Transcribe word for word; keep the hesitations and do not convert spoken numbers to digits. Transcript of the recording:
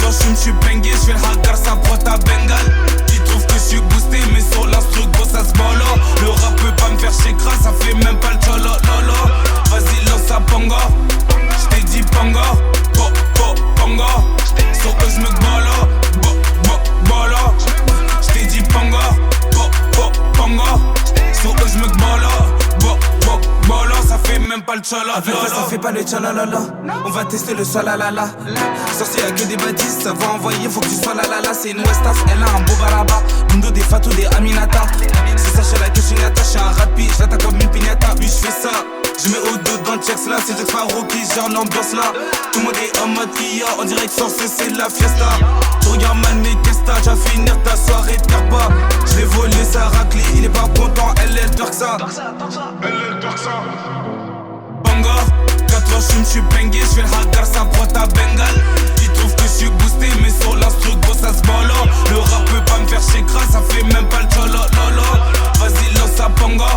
Quand je j'suis bengué, j'fais le hagar, ça prend ta bengale. Ils trouvent que j'suis boosté, mais sur l'instru, gros ça se bolo. Le rap peut pas me faire chécra, ça fait même pas le cholo, lolo. Vas-y, lance à pongo. J't'ai dit pongo, po, po, pongo. Sur eux j'me bolo, bo, bo, bolo. J't'ai dit pongo, po, po, pongo. Sur eux j'me bolo, bo, bo, bolo. Ça fait même pas le cholo, avec toi ça fait pas le tchalalala. On va tester le solalala. Sorcier y'a que des bâtisses, ça va envoyer, faut que tu sois la la la. C'est une Westaf, elle a un beau baraba. Mundo des Fatou, des Aminata. C'est ça, j'ai la que je suis attaché, j'suis un rapide, j'attaque comme une pignata. Oui, j'fais ça, je mets au dos dans le checks là. C'est Jack Sparrow qui gère l'ambiance là. Tout le monde est en mode I A, on dirait que sans cesse c'est la fiesta. Tu regardes mal mais qu'est-ce que t'as, déjà finir ta soirée, perds pas. J'l'ai volé sa raclée, il est pas content, elle elle peur que ça. Elle elle peur que ça. Bongo, quatre heures j'fume, j'suis bengué, j'fais le hagar, ça prend ta bengale. Ils trouvent que j'suis boosté, mais sur l'instru, gros ça se bolo. Le rap peut pas me faire chécra, ça fait même pas le cholo, lolo. Vas-y, lance à bongo.